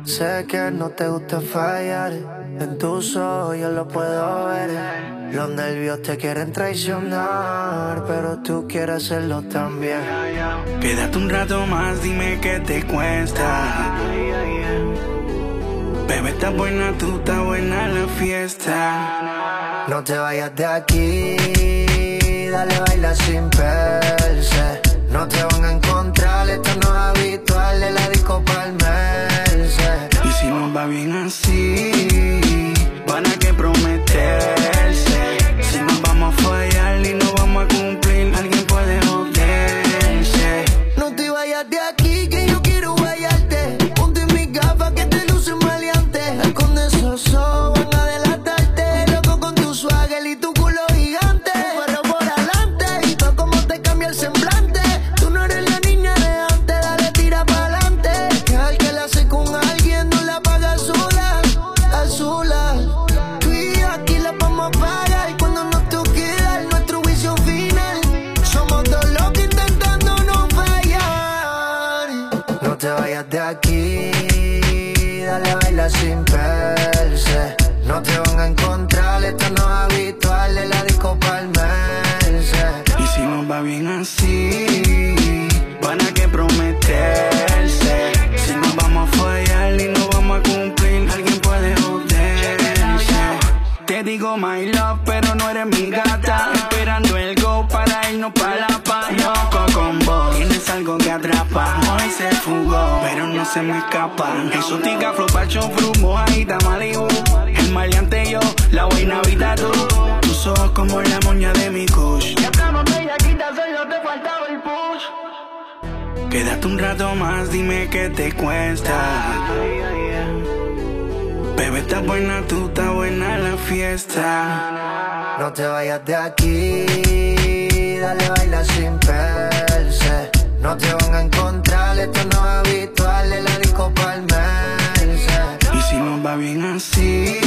Sé que no te gusta fallar, en tus ojos yo lo puedo ver. Los nervios te quieren traicionar, pero tú quieres hacerlo también. Quédate un rato más, dime qué te cuesta. Bebé, está buena, tú estás buena la fiesta. No te vayas de aquí, dale, baila sin perse. No te van a encontrar, esto no es habitual de la disco Palmerse. Y si nos va bien así, van a que prometerse. Si nos vamos a fallar y no vamos a cumplir, alguien puede joderse. No te vayas de aquí, que yo quiero guayarte. Ponte mis gafas que te lucen maleantes. Con esos ojos van a delatarte. Loco con tu swagger y tu culo gigante. Pero por adelante, y todo como te cambia el semblante. Tú no eres la niña de antes, dale, tira pa'lante. Que al que la hace con alguien no la paga sola, a sola. Tú y yo aquí la vamos a pagar cuando nos toque dar nuestro juicio final. Somos dos locos intentando no fallar. No te vayas de aquí, dale, baila sin perse. No te van a encontrar, esto no es habitual de la disco Palmerse. Y si nos va bien así, van a que prometerse. Si nos vamos a fallar y no vamos a cumplir, alguien puede joderse. Te digo my love, pero no eres mi gata. Esperando el go para irnos pa' la paz. Loco con vos, tienes algo que atrapa. Hoy se fugó, pero no se me escapa. Exótica, flow, pacho, fruit, mojadita, Malibu. El maleante yo, la buena vida tú. Tus ojos como la moña de mi kush. Ya estamos bellaquitas, solo te faltaba el push. Quédate un rato más, dime qué te cuesta. Bebé, está buena, tú estás buena la fiesta. No te vayas de aquí, dale, baila sin perse. No te van a encontrar, esto no es habitual de la disco Palmerse. Y si nos va bien así,